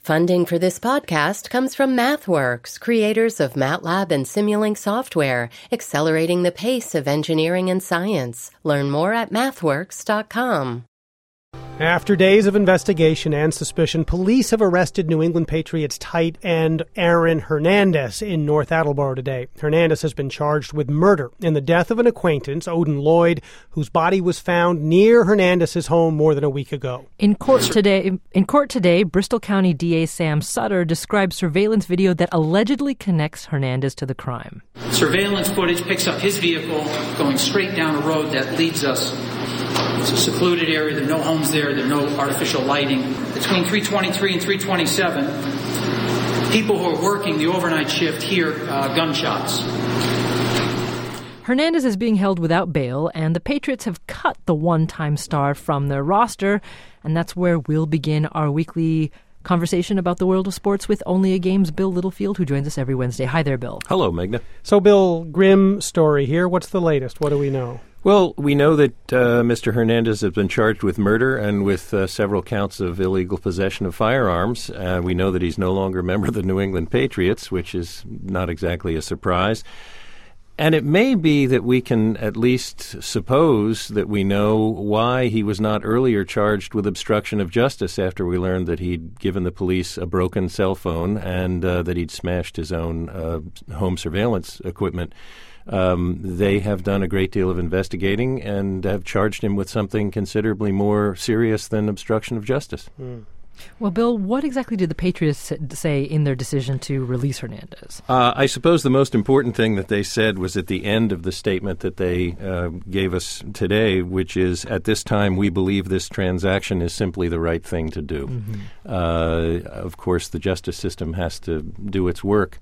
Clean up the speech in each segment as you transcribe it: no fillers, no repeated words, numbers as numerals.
Funding for this podcast comes from MathWorks, creators of MATLAB and Simulink software, accelerating the pace of engineering and science. Learn more at mathworks.com. After days of investigation and suspicion, police have arrested New England Patriots tight end Aaron Hernandez in North Attleboro today. Hernandez has been charged with murder in the death of an acquaintance, Odin Lloyd, whose body was found near Hernandez's home more than a week ago. In court today, Bristol County DA Sam Sutter described surveillance video that allegedly connects Hernandez to the crime. Surveillance footage picks up his vehicle going straight down a road that leads us. It's a secluded area. There are no homes there. There are no artificial lighting. Between 3:23 and 3:27, people who are working the overnight shift hear gunshots. Hernandez is being held without bail, and the Patriots have cut the one-time star from their roster, and that's where we'll begin our weekly conversation about the world of sports with Only a Game's Bill Littlefield, who joins us every Wednesday. Hi there, Bill. Hello, Megna. So, Bill, grim story here. What's the latest? What do we know? Well, we know that Mr. Hernandez has been charged with murder and with several counts of illegal possession of firearms. We know that he's no longer a member of the New England Patriots, which is not exactly a surprise. And it may be that we can at least suppose that we know why he was not earlier charged with obstruction of justice after we learned that he'd given the police a broken cell phone and that he'd smashed his own home surveillance equipment. They have done a great deal of investigating and have charged him with something considerably more serious than obstruction of justice. Well, Bill, what exactly did the Patriots say in their decision to release Hernandez? I suppose the most important thing that they said was at the end of the statement that they gave us today, which is, at this time, we believe this transaction is simply the right thing to do. Mm-hmm. Of course, the justice system has to do its work.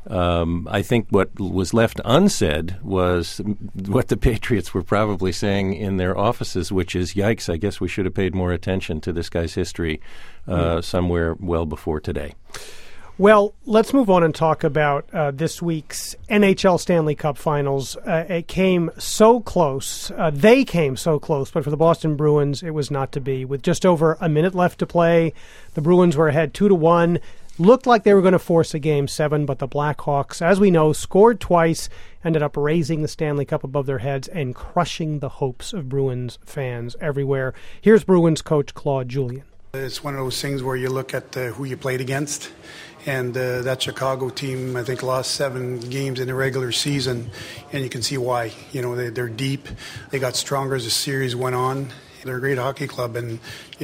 I think what was left unsaid was what the Patriots were probably saying in their offices, which is, yikes, I guess we should have paid more attention to this guy's history somewhere well before today. Well, let's move on and talk about this week's NHL Stanley Cup Finals. It came so close. They came so close, but for the Boston Bruins, it was not to be. With just over a minute left to play, the Bruins were ahead 2-1. Looked like they were going to force a Game 7, but the Blackhawks, as we know, scored twice, ended up raising the Stanley Cup above their heads and crushing the hopes of Bruins fans everywhere. Here's Bruins coach Claude Julien. It's one of those things where you look at who you played against, and that Chicago team, I think, lost 7 games in the regular season, and you can see why. You know, they're deep. They got stronger as the series went on. They're a great hockey club, and,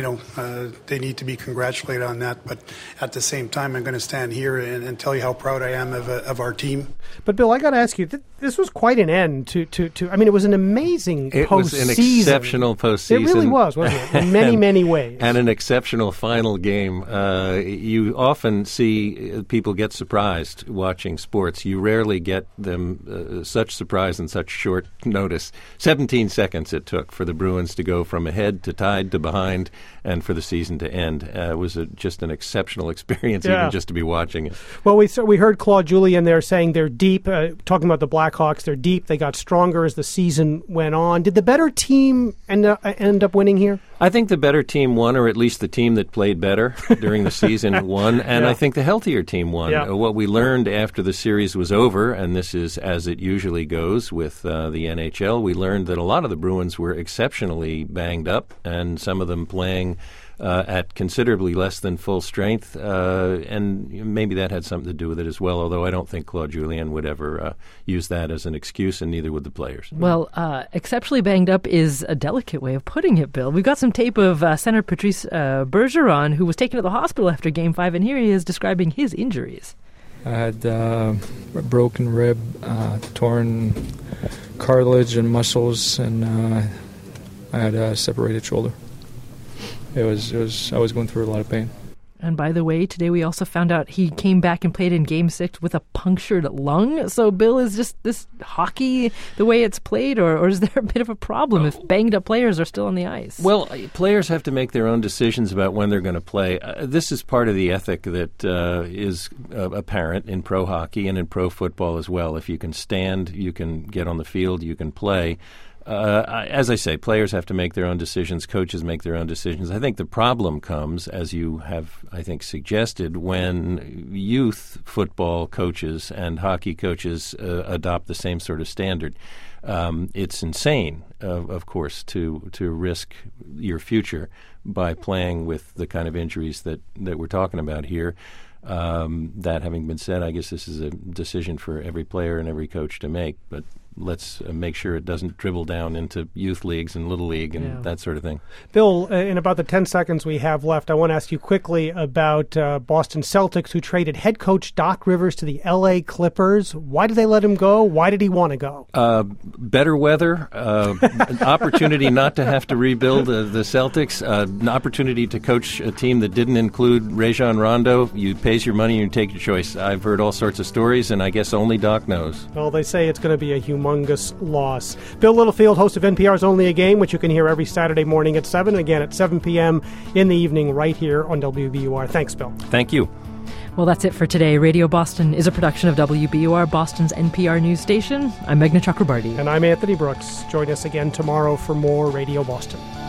they need to be congratulated on that. But at the same time, I'm going to stand here and tell you how proud I am of our team. But, Bill, I got to ask you, this was quite an end to I mean, it was an amazing postseason. It was an exceptional postseason. It really was, wasn't it? In many, many ways. And an exceptional final game. You often see people get surprised watching sports. You rarely get them such surprise in such short notice. 17 seconds it took for the Bruins to go from ahead to tied to behind and for the season to end. It was just an exceptional experience, even just to be watching it. Well, we heard Claude Julien there saying they're deep, talking about the Blackhawks. They're deep. They got stronger as the season went on. Did the better team end up winning here? I think the better team won, or at least the team that played better during the season won, and I think the healthier team won. Yeah. What we learned after the series was over, and this is as it usually goes with the NHL, we learned that a lot of the Bruins were exceptionally banged up, and some of them playing at considerably less than full strength, and maybe that had something to do with it as well, although I don't think Claude Julien would ever use that as an excuse, and neither would the players. Well, exceptionally banged up is a delicate way of putting it, Bill. We've got some tape of Senator Patrice Bergeron, who was taken to the hospital after Game 5, and here he is describing his injuries. I had a broken rib, torn cartilage and muscles, and I had a separated shoulder. I was going through a lot of pain. And by the way, today we also found out he came back and played in Game 6 with a punctured lung. So, Bill, is just this hockey the way it's played, or is there a bit of a problem if banged-up players are still on the ice? Well, players have to make their own decisions about when they're going to play. This is part of the ethic that is apparent in pro hockey and in pro football as well. If you can stand, you can get on the field, you can play. As I say, players have to make their own decisions. Coaches make their own decisions. I think the problem comes, as you have, I think, suggested, when youth football coaches and hockey coaches adopt the same sort of standard. It's insane, of course, to risk your future by playing with the kind of injuries that we're talking about here. That having been said, I guess this is a decision for every player and every coach to make, but let's make sure it doesn't dribble down into youth leagues and little league and that sort of thing. Bill, in about the 10 seconds we have left, I want to ask you quickly about Boston Celtics, who traded head coach Doc Rivers to the L.A. Clippers. Why did they let him go? Why did he want to go? Better weather, an opportunity not to have to rebuild the Celtics, an opportunity to coach a team that didn't include Rajon Rondo. You pays your money and you take your choice. I've heard all sorts of stories, and I guess only Doc knows. Well, they say it's going to be a humongous loss. Bill Littlefield, host of NPR's Only a Game, which you can hear every Saturday morning at 7, and again at 7 p.m. in the evening right here on WBUR. Thanks, Bill. Thank you. Well, that's it for today. Radio Boston is a production of WBUR, Boston's NPR news station. I'm Meghna Chakrabarti. And I'm Anthony Brooks. Join us again tomorrow for more Radio Boston.